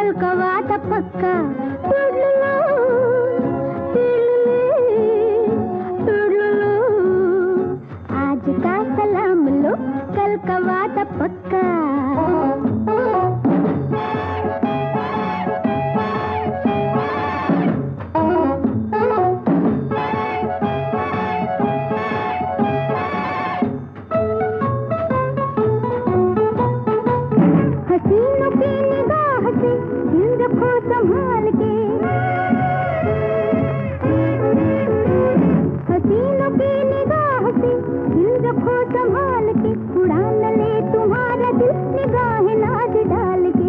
कल का वादा पक्का। आज का सलाम लो, कल का वादा पक्का। हसीनों की निगाह से दिल रखो संभाल के, हसीनों की निगाह से दिल रखो संभाल के। उड़ा न ले तुम्हारा दिल निगाह नाज डाल के।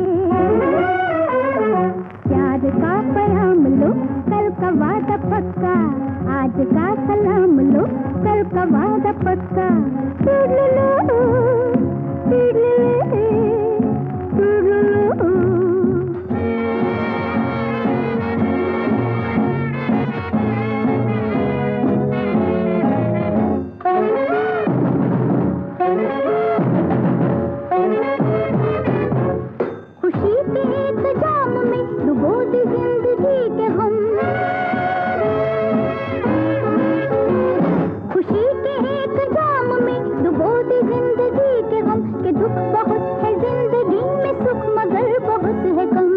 प्यार का पैगाम लो, कल का वादा पक्का। आज का सलाम लो, कल का वादा पक्का। खुशी के एक जाम में डुबो दी जिंदगी के हम, खुशी के एक जाम में डुबो दी जिंदगी के हम। के दुख बहुत है जिंदगी में, सुख मगर बहुत है कम।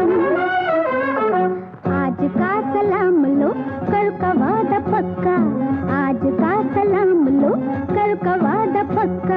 आज का सलाम लो, कल का वादा पक्का। आज का सलाम लो, कल का वादा पक्का।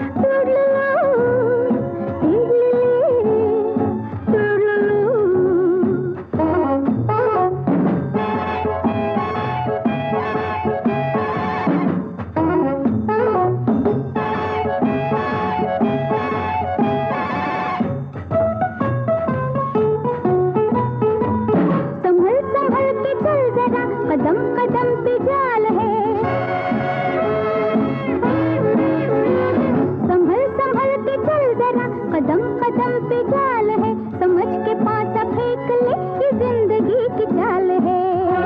कदम कदम पे जाल है, संभल संभल के चल जरा। कदम कदम पे जाल है, समझ के पासा फेंक ले, ये जिंदगी की चाल है।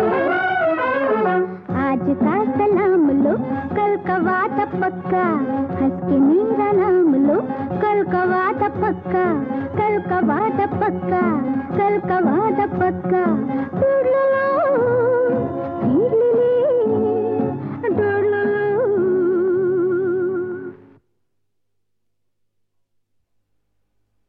आज का सलाम लो, कल का वादा पक्का। हंस के मेरा नाम लो, कल का वादा पक्का। कल का वादा पक्का, कल का वादा पक्का।